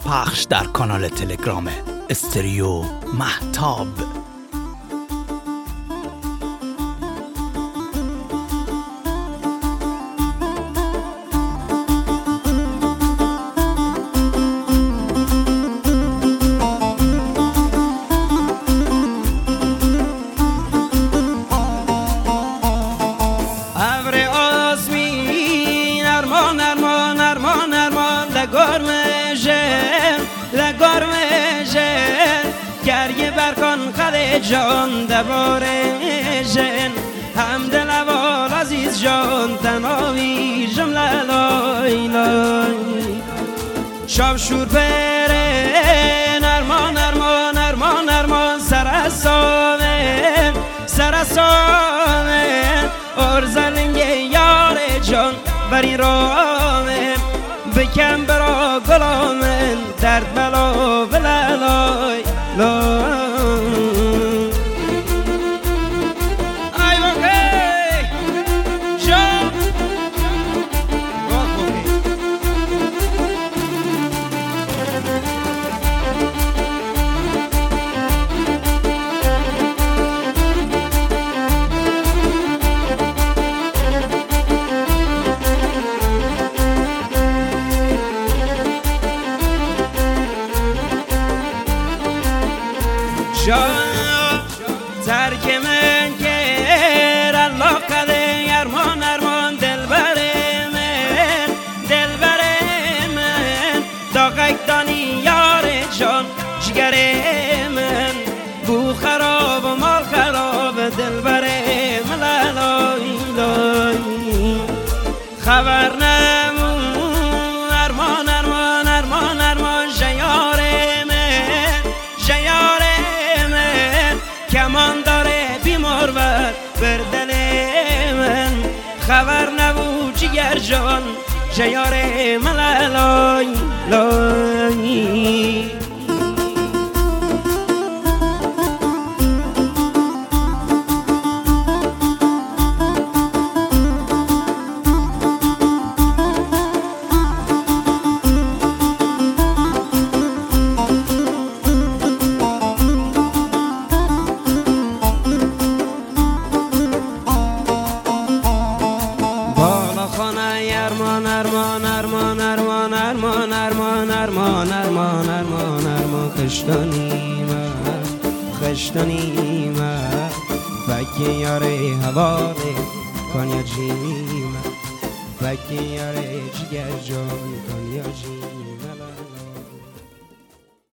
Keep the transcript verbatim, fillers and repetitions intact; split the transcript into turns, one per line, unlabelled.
پخش در کانال تلگرام استریو مهتاب.
گریه برکن خد جان دواره جن حمد لوال عزیز جان تناوی جمله لای لای شاب شور پره نرمان نرمان نرمان نرمان سرسامه سرسامه ارزلنگ یار جان بری رامه بکن برا گلامن درد بلا بلالای لای ای وقتی جان جان ترک من کرد الله کده ارمان ارمان دلبر من دلبر من داغک دانی یار جان جگر من بو خراب و مال خراب دلبر من لای لای خبر نمون ارمان ارمان ارمان ارمان جیار من جیار کمان داره بیمار بر بر دل من خبر نبود جگر جان جیار من لای لای ارمان ارمان ارمان ارمان ارمان ارمان ارمان ارمان ارمان ارمان خشتانی من خشتانی من فکی یاره هواره کن یا جیمه فکی یاره جگر جان کن یا جیمه